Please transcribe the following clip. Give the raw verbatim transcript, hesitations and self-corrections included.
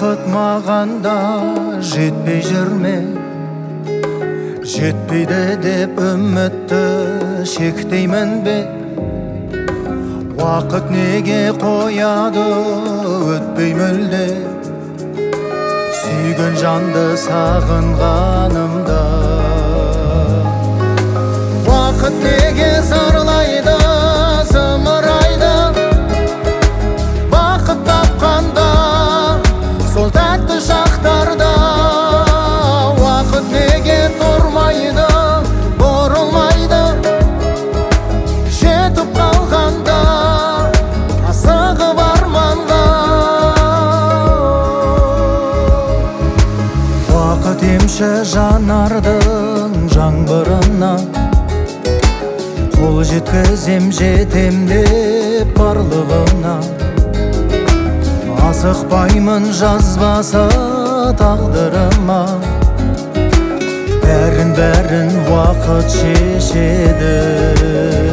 Уақыт мағанда жетпей жүрме, жетпейді деп үмітті шектеймін бе? Уақыт неге қояды өтпей мүлде, сүйген жанды сағынғанымда? Уақыт неге зарлайды, зымырайды, бақыт тапқанда сол тәтті шақтарда? Уақыт неге тұрмайды, бұрылмайды, жетіп қалғанда асығып арманға? Уақыт емші жанардың жаңбырына, қол жеткізем жетем деп барлығына. Асықпаймын жазбасы тағдырыма, бәрін бәрін уақыт шешеді.